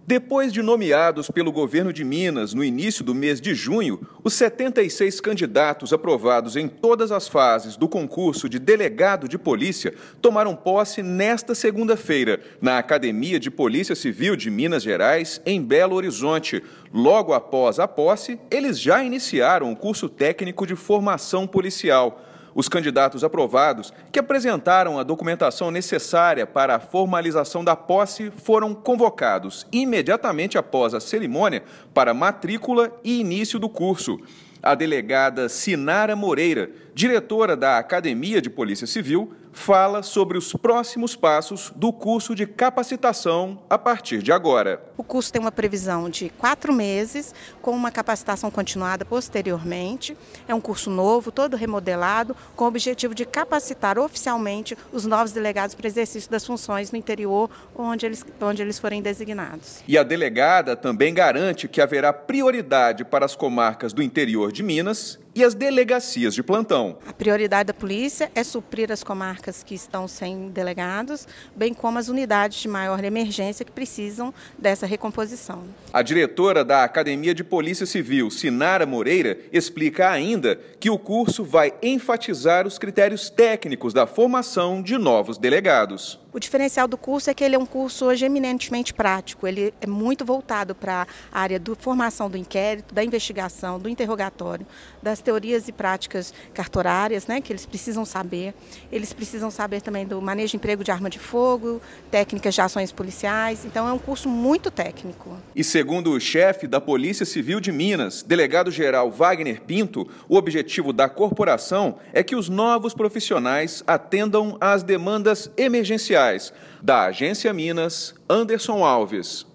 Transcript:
Depois de nomeados pelo governo de Minas no início do mês de junho, os 76 candidatos aprovados em todas as fases do concurso de delegado de polícia tomaram posse nesta segunda-feira, na Academia de Polícia Civil de Minas Gerais, em Belo Horizonte. Logo após a posse, eles já iniciaram o curso técnico de formação policial. Os candidatos aprovados, que apresentaram a documentação necessária para a formalização da posse, foram convocados imediatamente após a cerimônia para matrícula e início do curso. A delegada Sinara Moreira, diretora da Academia de Polícia Civil, fala sobre os próximos passos do curso de capacitação a partir de agora. O curso tem uma previsão de 4 meses, com uma capacitação continuada posteriormente. É um curso novo, todo remodelado, com o objetivo de capacitar oficialmente os novos delegados para exercício das funções no interior, onde eles forem designados. E a delegada também garante que haverá prioridade para as comarcas do interior de Minas e as delegacias de plantão. A prioridade da polícia é suprir as comarcas que estão sem delegados, bem como as unidades de maior emergência que precisam dessa recomposição. A diretora da Academia de Polícia Civil, Sinara Moreira, explica ainda que o curso vai enfatizar os critérios técnicos da formação de novos delegados. O diferencial do curso é que ele é um curso hoje eminentemente prático, ele é muito voltado para a área da formação do inquérito, da investigação, do interrogatório, das teorias e práticas cartorárias, que eles precisam saber. Eles precisam saber também do manejo e emprego de arma de fogo, técnicas de ações policiais, então é um curso muito técnico. E segundo o chefe da Polícia Civil de Minas, delegado-geral Wagner Pinto, o objetivo da corporação é que os novos profissionais atendam às demandas emergenciais. Da Agência Minas, Anderson Alves.